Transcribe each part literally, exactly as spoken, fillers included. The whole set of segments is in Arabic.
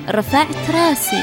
رفعت راسي.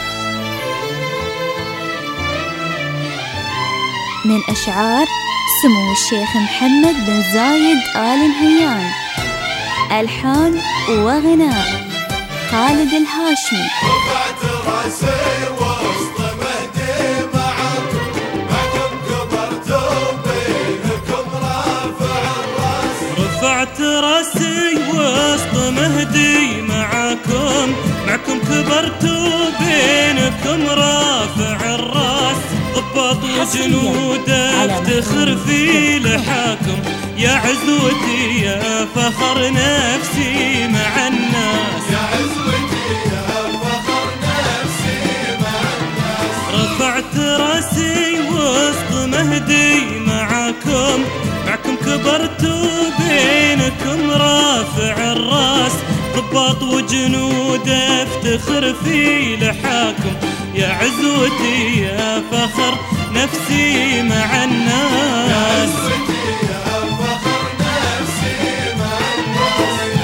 من أشعار سمو الشيخ محمد بن زايد آل نهيان. ألحان وغناء خالد الهاشمي. رفعت راسي وسط مهدي معكم، معكم كبرت وبينكم رافع الراس. رفعت راسي وسط مهدي معكم، معكم كبرت وبينكم رافع الراس. ضباط وجنود افتخر في لحاكم، يا عزوتي يا فخر نفسي مع الناس. يا عزوتي يا فخر نفسي مع الناس. رفعت راسي وسط مهدي معكم، معكم كبرت وبينكم رافع الراس. ضباط وجنود افتخر في لحاكم، يا عزوتي يا فخر نفسي مع الناس. يا عزوتي يا فخر نفسي مع الناس.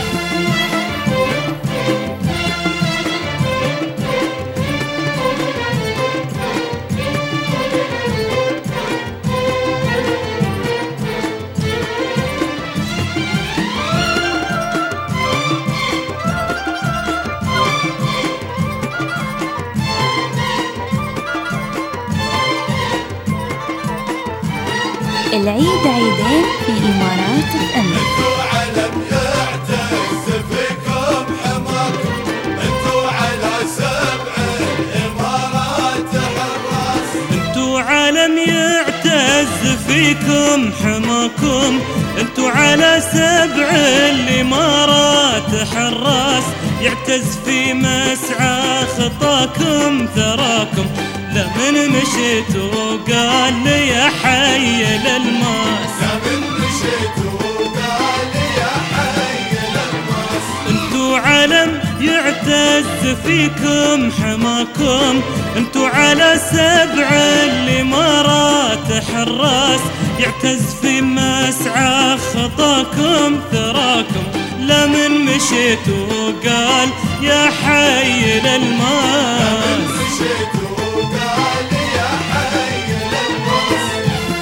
العيد عيدين في إمارات الأمن. انتو علم يعتز فيكم حماكم، انتو على سبع الإمارات حراس. انتو علم يعتز فيكم حماكم، انتو على سبع الإمارات حراس. يعتز في مسعى خطاكم ثراكم، لمن مشيت وقال لي يا حي الالماس. لمن مشيت وقال لي يا حي الالماس. انتو علم يعتز فيكم حماكم، انتو على سبع الامارات حراس. يعتز في مسعى خطاكم ثراكم، لمن مشيت وقال يا حي الالماس. لمن مشيت وقال لي يا حي الالماس.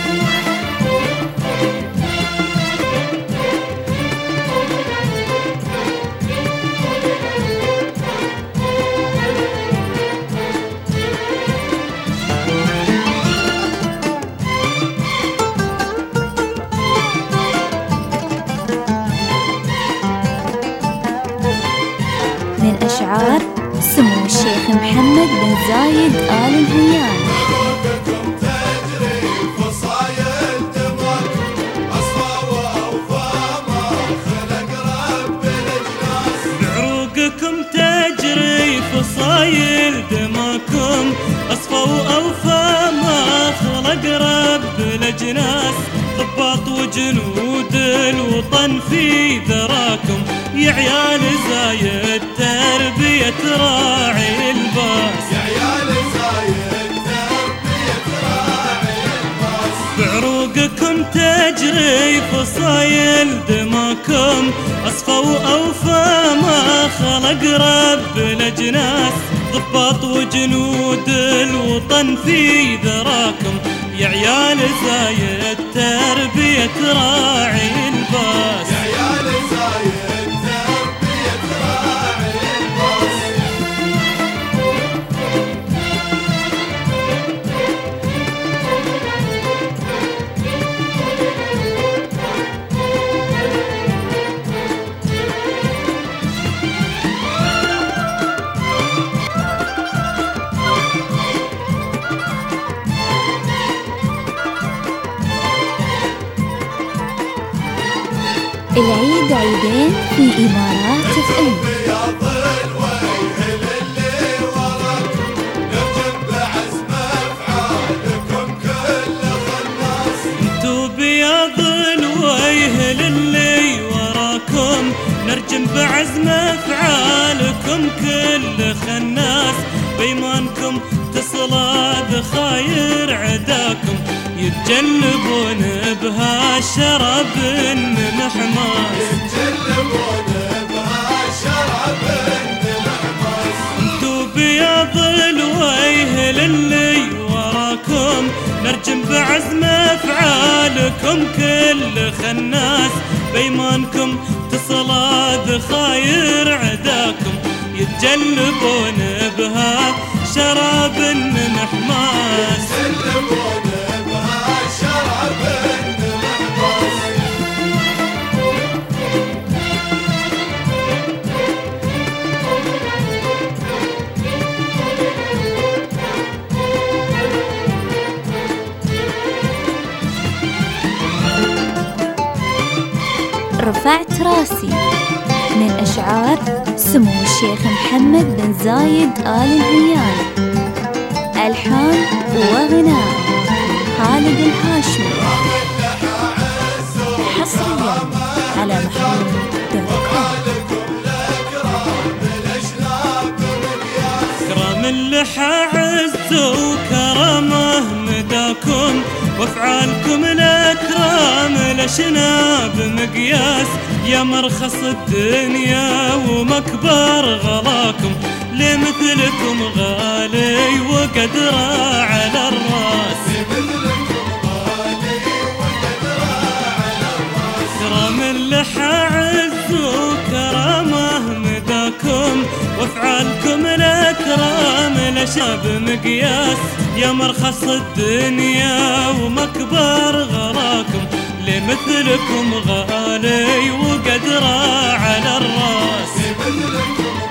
من أشعار سمو الشيخ محمد بن زايد آل نهيان. دروبكم تجري فصايل دماكم، أصفى وأوفى ما خلق رب الأجناس. بعروقكم تجري فصايل دماكم، أصفى وأوفى ما خلق رب الأجناس. ضباط وجنود الوطن في ذراكم، يا عيال زايد تربية راعي الباس. يا عيال زايد تربية راعي الباس. بعروقكم تجري فصايل دماكم، أصفى وأوفى ما خلق رب الأجناس. ضباط وجنود الوطن في ذراكم، يا عيال زايد تربية راعي الباس. يا عيال زايد تربية راعي الباس. العيد عيدين في إمارات الأمن. بياض الوجه للي وراكم، نرجم بعزم أفعالكم كل خناس. انتو بياض الوجه للي وراكم، نرجم بعزم افعالكم كل خناس. بإيمانكم تصلى خاير عداكم، يتجنبون بها شراب محماس. يتجنبون بها شراب محماس. نرجم بعزم أفعالكم كل خناس، بإيمانكم تصلاد خاير عداكم، يتجلبون بها شراب محماس. يتجلبون بها شراب محماس. رفعت راسي من أشعار سمو الشيخ محمد بن زايد آل نهيان. ألحان وغناء خالد الهاشمي. حصريا على محمود دوت كوم. كرام اللحى عز وكرامه مداكم، وافعالكم الاكرام لشناب مقياس، يا مرخص الدنيا ومكبر غلاكم، لمثلكم غالي وقدره على الراس. كرام اللحى عز وكرامه مداكم، وافعالكم الاكرام لشاب مقياس، يا مرخص الدنيا ومكبر غراكم، لمثلكم غالي وقدره على الراس.